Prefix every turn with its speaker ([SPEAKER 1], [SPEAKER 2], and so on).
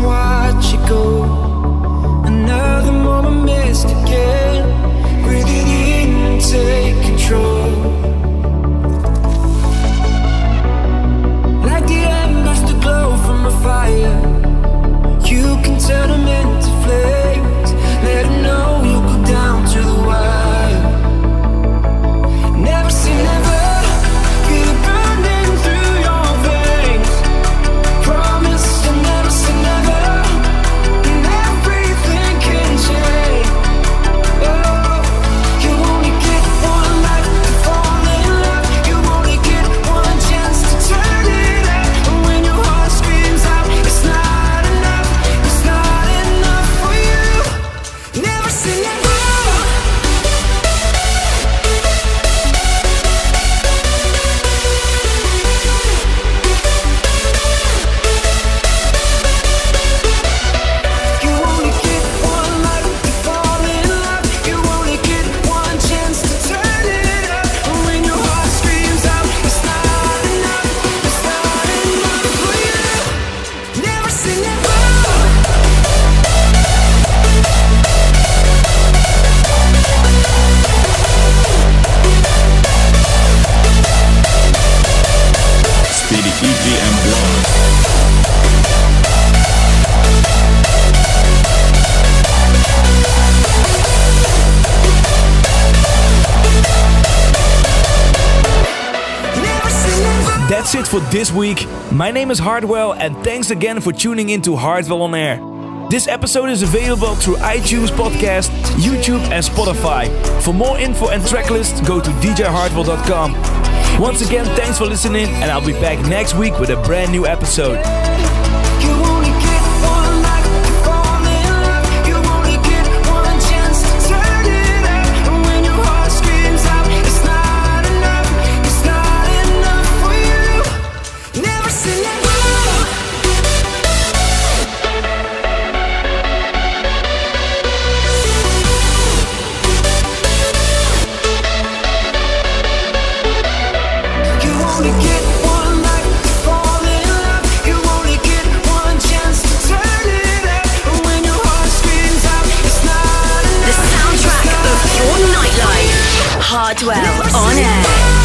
[SPEAKER 1] watch it go. Another moment missed again. Breathe it in and take control. Like the embers that glow from a fire, you can turn them into flames. Let them know you go down to the wire. Never say never, feel it burning through your veins. Promise to never say never, and everything can change. Oh, you only get one life to fall in love. You only get one chance to turn it up. And when your heart screams out, it's not enough. It's not enough for you. Never say never. You only get one life to fall in love. You only get one chance to turn it up. And when your heart screams out, it's not enough. It's not enough for you. Never say never.
[SPEAKER 2] Speedy EGM Blog.
[SPEAKER 1] Never say never.
[SPEAKER 3] That's it for this week. My name is Hardwell, and thanks again for tuning in to Hardwell on Air. This episode is available through iTunes Podcast, YouTube and Spotify. For more info and tracklist, go to djhardwell.com. Once again, thanks for listening, and I'll be back next week with a brand new episode.
[SPEAKER 1] You only get one life to fall in love. You only get one chance to turn it up. And when your heart screams out, it's not enough. It's not enough for you. Never say never. You only get one life to fall in love. You only get one chance to turn it up. And when your heart screams out, it's not
[SPEAKER 4] The
[SPEAKER 1] enough.
[SPEAKER 4] soundtrack of your nightlife. Hardwell on Air.